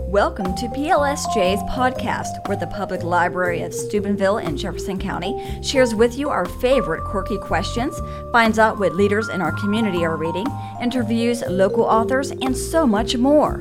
Welcome to PLSJ's podcast, where the Public Library of Steubenville in Jefferson County shares with you our favorite quirky questions, finds out what leaders in our community are reading, interviews local authors, and so much more.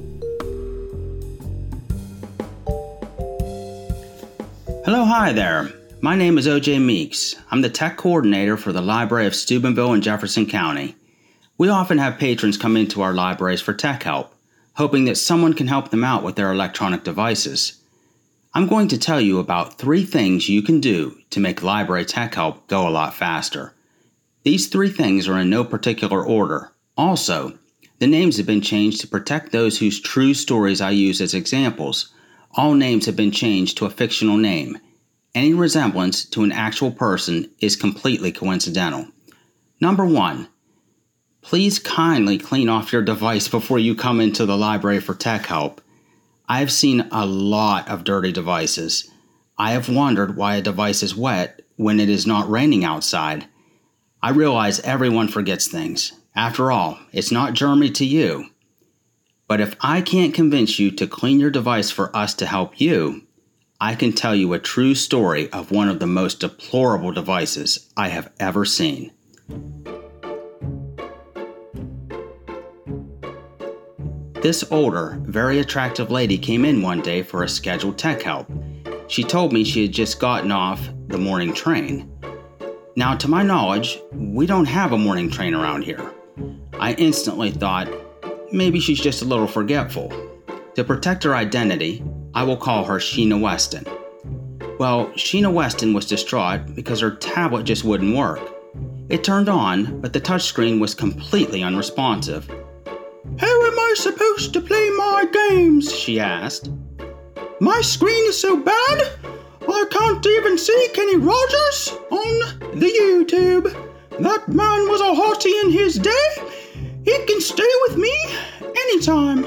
Hello, hi there. My name is OJ Meeks. I'm the tech coordinator for the Library of Steubenville in Jefferson County. We often have patrons come into our libraries for tech help, hoping that someone can help them out with their electronic devices. I'm going to tell you about 3 things you can do to make library tech help go a lot faster. These 3 things are in no particular order. Also, the names have been changed to protect those whose true stories I use as examples. All names have been changed to a fictional name. Any resemblance to an actual person is completely coincidental. Number 1. Please kindly clean off your device before you come into the library for tech help. I've seen a lot of dirty devices. I have wondered why a device is wet when it is not raining outside. I realize everyone forgets things. After all, it's not germy to you. But if I can't convince you to clean your device for us to help you, I can tell you a true story of one of the most deplorable devices I have ever seen. This older, very attractive lady came in one day for a scheduled tech help. She told me she had just gotten off the morning train. Now, to my knowledge, we don't have a morning train around here. I instantly thought, maybe she's just a little forgetful. To protect her identity, I will call her Sheena Weston. Well, Sheena Weston was distraught because her tablet just wouldn't work. It turned on, but the touchscreen was completely unresponsive. "How am I supposed to play my games?" she asked. "My screen is so bad, I can't even see Kenny Rogers on the YouTube. That man was a hottie in his day. He can stay with me anytime."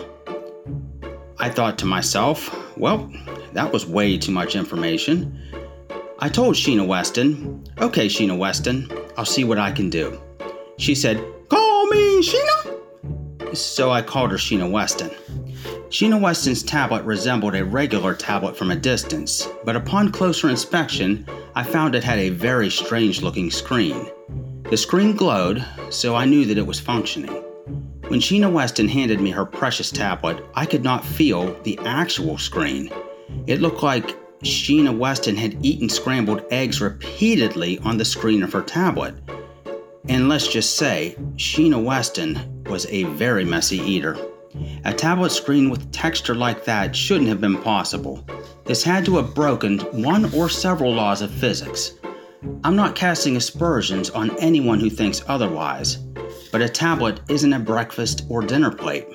I thought to myself, well, that was way too much information. I told Sheena Weston, "Okay, Sheena Weston, I'll see what I can do." She said, "Call me Sheena." So I called her Sheena Weston. Sheena Weston's tablet resembled a regular tablet from a distance, but upon closer inspection, I found it had a very strange-looking screen. The screen glowed, so I knew that it was functioning. When Sheena Weston handed me her precious tablet, I could not feel the actual screen. It looked like Sheena Weston had eaten scrambled eggs repeatedly on the screen of her tablet. And let's just say, Sheena Weston was a very messy eater. A tablet screen with texture like that shouldn't have been possible. This had to have broken one or several laws of physics. I'm not casting aspersions on anyone who thinks otherwise, but a tablet isn't a breakfast or dinner plate.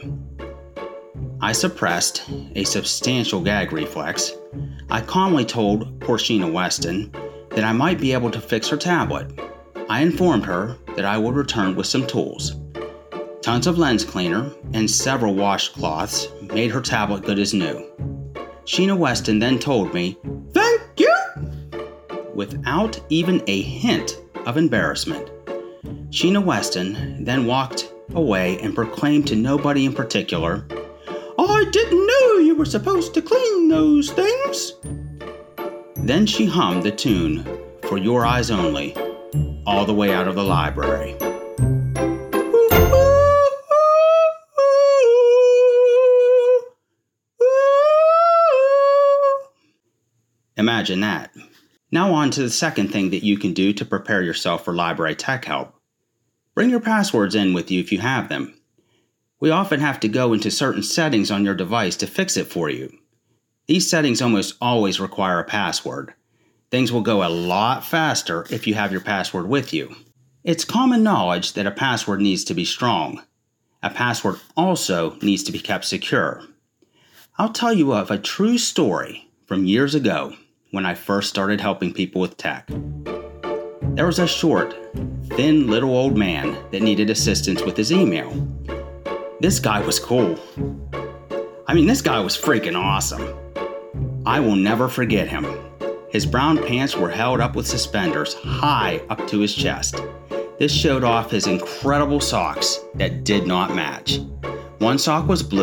I suppressed a substantial gag reflex. I calmly told poor Sheena Weston that I might be able to fix her tablet. I informed her that I would return with some tools. Tons of lens cleaner and several washcloths made her tablet good as new. Sheena Weston then told me, "Thank you," without even a hint of embarrassment. Sheena Weston then walked away and proclaimed to nobody in particular, "I didn't know you were supposed to clean those things." Then she hummed the tune, "For Your Eyes Only," all the way out of the library. Imagine that. Now on to the second thing that you can do to prepare yourself for library tech help. Bring your passwords in with you if you have them. We often have to go into certain settings on your device to fix it for you. These settings almost always require a password. Things will go a lot faster if you have your password with you. It's common knowledge that a password needs to be strong. A password also needs to be kept secure. I'll tell you of a true story from years ago when I first started helping people with tech. There was a short, thin little old man that needed assistance with his email. This guy was cool. This guy was freaking awesome. I will never forget him. His brown pants were held up with suspenders high up to his chest. This showed off his incredible socks that did not match. One sock was blue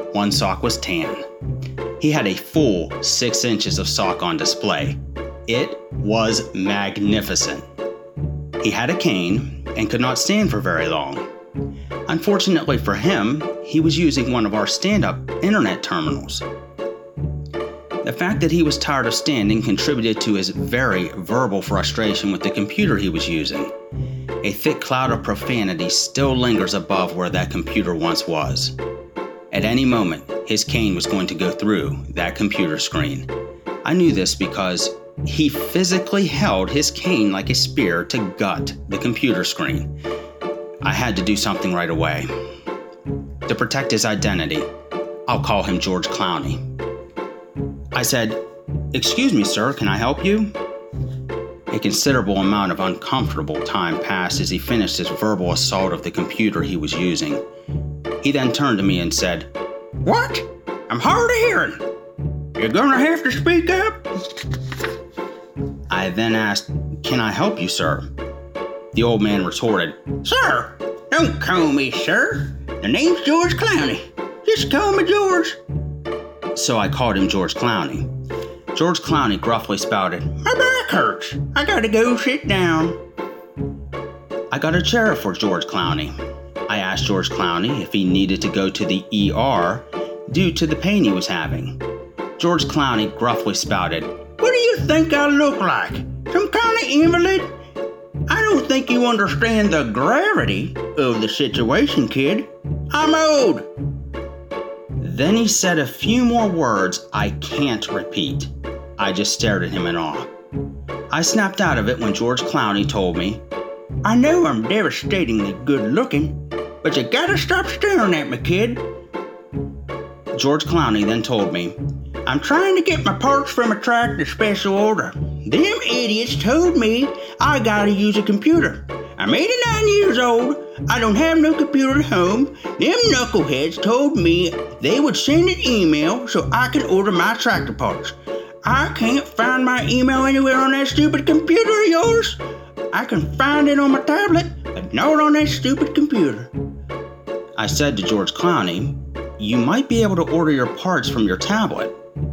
one sock was tan. He had a full 6 inches of sock on display. It was magnificent. He had a cane and could not stand for very long. Unfortunately for him, he was using one of our stand-up internet terminals. The fact that he was tired of standing contributed to his very verbal frustration with the computer he was using. A thick cloud of profanity still lingers above where that computer once was. At any moment, his cane was going to go through that computer screen. I knew this because he physically held his cane like a spear to gut the computer screen. I had to do something right away. To protect his identity, I'll call him George Clowney. I said, "Excuse me, sir, can I help you?" A considerable amount of uncomfortable time passed as he finished his verbal assault of the computer he was using. He then turned to me and said, "What? I'm hard of hearing. You're gonna have to speak up." I then asked, "Can I help you, sir?" The old man retorted, "Sir, don't call me sir. The name's George Clowney. Just call me George." So I called him George Clowney. George Clowney gruffly spouted, "My back hurts. I gotta go sit down." I got a chair for George Clowney. I asked George Clowney if he needed to go to the ER due to the pain he was having. George Clowney gruffly spouted, "What do you think I look like? Some kind of invalid? I don't think you understand the gravity of the situation, kid. I'm old." Then he said a few more words I can't repeat. I just stared at him in awe. I snapped out of it when George Clowney told me, "I know I'm devastatingly good looking, but you gotta stop staring at me, kid." George Clowney then told me, "I'm trying to get my parts from a tractor special order. Them idiots told me I gotta use a computer. I'm 89 years old. I don't have no computer at home. Them knuckleheads told me they would send an email so I could order my tractor parts. I can't find my email anywhere on that stupid computer of yours. I can find it on my tablet, but not on that stupid computer." I said to George Clowney, "You might be able to order your parts from your tablet."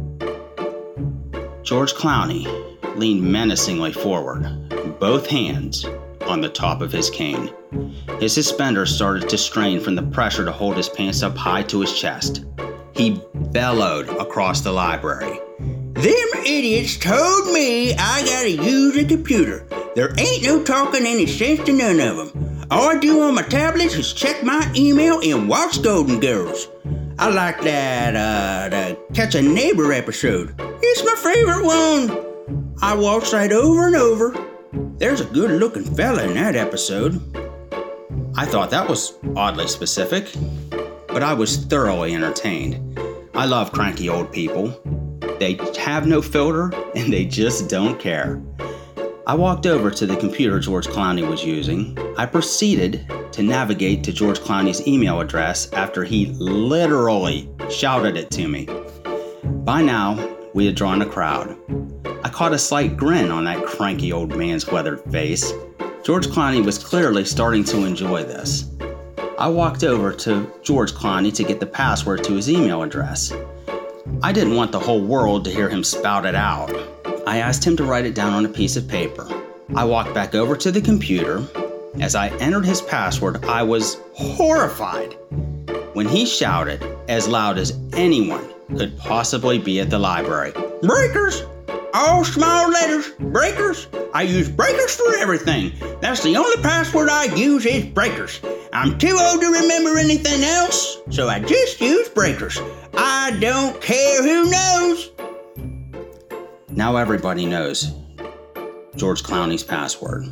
George Clowney leaned menacingly forward, both hands on the top of his cane. His suspenders started to strain from the pressure to hold his pants up high to his chest. He bellowed across the library, "Them idiots told me I gotta use a computer. There ain't no talking any sense to none of them. All I do on my tablets is check my email and watch Golden Girls. I like that, the Catch a Neighbor episode. It's my favorite one. I watch that over and over. There's a good-looking fella in that episode." I thought that was oddly specific, but I was thoroughly entertained. I love cranky old people. They have no filter, and they just don't care. I walked over to the computer George Clowney was using. I proceeded to navigate to George Clowney's email address after he literally shouted it to me. By now, we had drawn a crowd. I caught a slight grin on that cranky old man's weathered face. George Clowney was clearly starting to enjoy this. I walked over to George Clowney to get the password to his email address. I didn't want the whole world to hear him spout it out. I asked him to write it down on a piece of paper. I walked back over to the computer. As I entered his password, I was horrified when he shouted as loud as anyone could possibly be at the library, "Breakers! All small letters, breakers! I use breakers for everything. That's the only password I use is breakers. I'm too old to remember anything else, so I just use breakers. I don't care who knows." Now everybody knows George Clowney's password.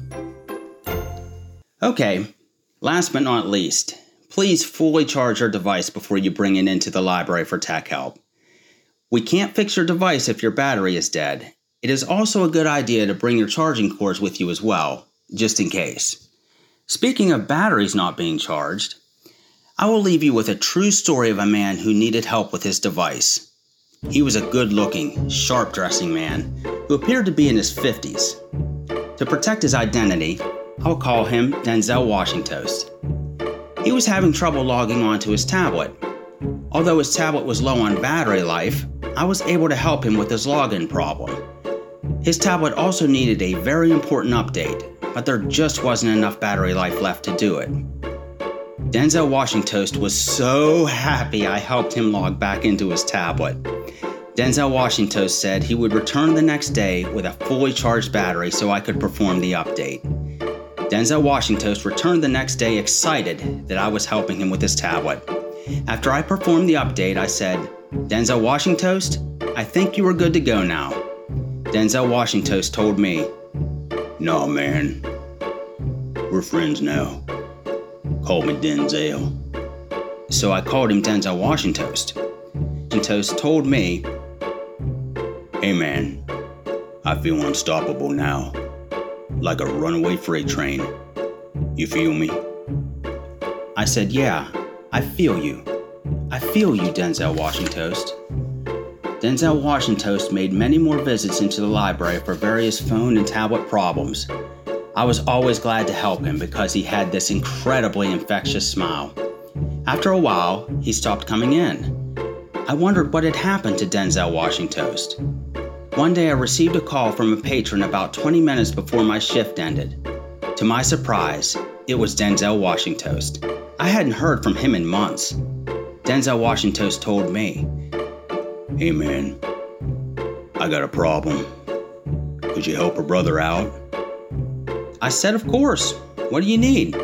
Okay, last but not least, please fully charge your device before you bring it into the library for tech help. We can't fix your device if your battery is dead. It is also a good idea to bring your charging cords with you as well, just in case. Speaking of batteries not being charged, I will leave you with a true story of a man who needed help with his device. He was a good-looking, sharp-dressing man who appeared to be in his 50s. To protect his identity, I'll call him Denzel Washington. He was having trouble logging onto his tablet. Although his tablet was low on battery life, I was able to help him with his login problem. His tablet also needed a very important update, but there just wasn't enough battery life left to do it. Denzel Washington was so happy I helped him log back into his tablet. Denzel Washington said he would return the next day with a fully charged battery so I could perform the update. Denzel Washington returned the next day excited that I was helping him with his tablet. After I performed the update, I said, "Denzel Washington, I think you are good to go now." Denzel Washington told me, "No, man. We're friends now. Call me Denzel." So I called him Denzel Washington. Washington told me, "Hey man, I feel unstoppable now, like a runaway freight train. You feel me?" I said, "Yeah, I feel you. I feel you, Denzel Washington." Denzel Washington made many more visits into the library for various phone and tablet problems. I was always glad to help him because he had this incredibly infectious smile. After a while, he stopped coming in. I wondered what had happened to Denzel Washington. One day I received a call from a patron about 20 minutes before my shift ended. To my surprise, it was Denzel Washington. I hadn't heard from him in months. Denzel Washington told me, "Hey man, I got a problem. Could you help a brother out?" I said, "Of course. What do you need?"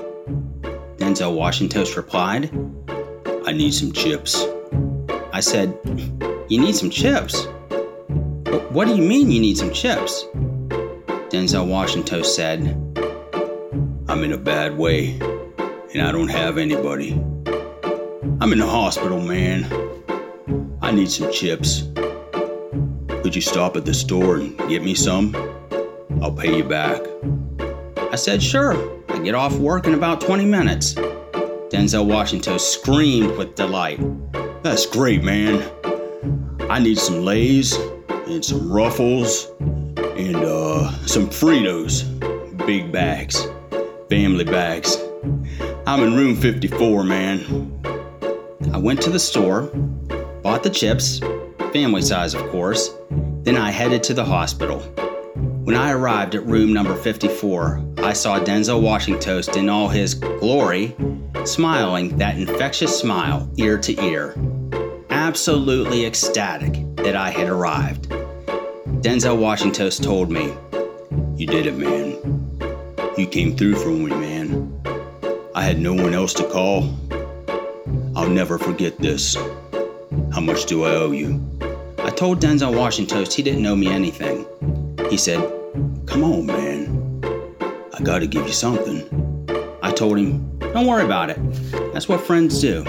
Denzel Washington replied, "I need some chips." I said, "You need some chips? What do you mean you need some chips?" Denzel Washington said, "I'm in a bad way, and I don't have anybody. I'm in the hospital, man. I need some chips. Could you stop at the store and get me some? I'll pay you back." I said, "Sure. I get off work in about 20 minutes. Denzel Washington screamed with delight. "That's great, man. I need some Lay's and some Ruffles and some Fritos. Big bags. Family bags. I'm in room 54, man." I went to the store, bought the chips, family size of course, then I headed to the hospital. When I arrived at room number 54, I saw Denzel Washington in all his glory, smiling that infectious smile ear to ear. Absolutely ecstatic that I had arrived. Denzel Washington told me, "You did it, man. You came through for me, man. I had no one else to call. I'll never forget this. How much do I owe you?" I told Denzel Washington he didn't owe me anything. He said, "Come on, man. I gotta give you something." I told him, "Don't worry about it. That's what friends do."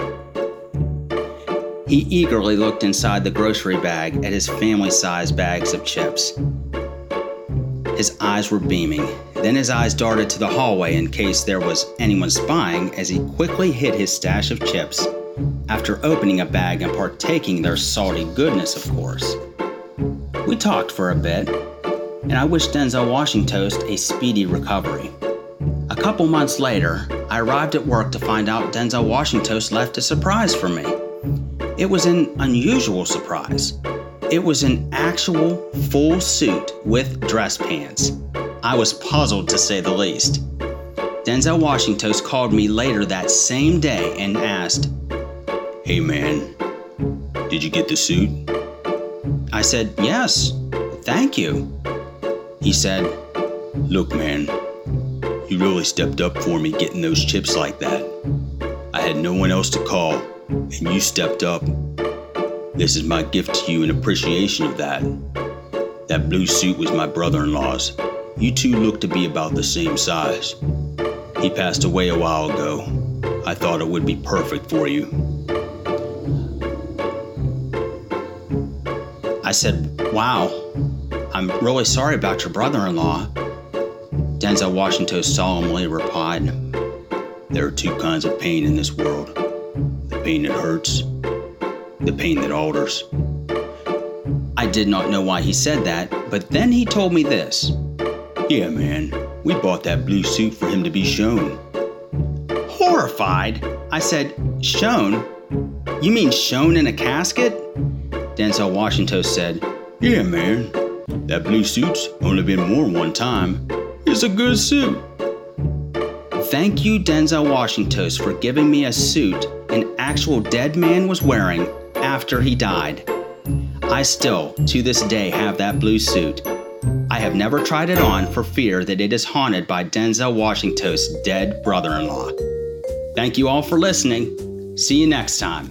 He eagerly looked inside the grocery bag at his family-sized bags of chips. His eyes were beaming. Then his eyes darted to the hallway in case there was anyone spying as he quickly hid his stash of chips, after opening a bag and partaking their salty goodness, of course. We talked for a bit, and I wished Denzel Washington a speedy recovery. A couple months later, I arrived at work to find out Denzel Washington left a surprise for me. It was an unusual surprise. It was an actual full suit with dress pants. I was puzzled to say the least. Denzel Washington called me later that same day and asked, "Hey man, did you get the suit?" I said, "Yes, thank you." He said, "Look man, you really stepped up for me getting those chips like that. I had no one else to call, and you stepped up. This is my gift to you in appreciation of that. That blue suit was my brother-in-law's. You two look to be about the same size. He passed away a while ago. I thought it would be perfect for you." I said, "Wow, I'm really sorry about your brother-in-law." Denzel Washington solemnly replied, "There are two kinds of pain in this world. The pain that hurts, the pain that alters." I did not know why he said that, but then he told me this. "Yeah, man, we bought that blue suit for him to be shown." Horrified, I said, "Shown? You mean shown in a casket? Denzel Washington said, "Yeah, man. That blue suit's only been worn one time. It's a good suit." Thank you, Denzel Washington, for giving me a suit an actual dead man was wearing after he died. I still, to this day, have that blue suit. I have never tried it on for fear that it is haunted by Denzel Washington's dead brother-in-law. Thank you all for listening. See you next time.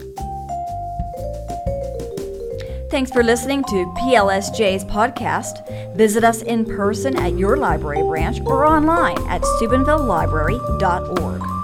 Thanks for listening to PLSJ's podcast. Visit us in person at your library branch or online at steubenvillelibrary.org.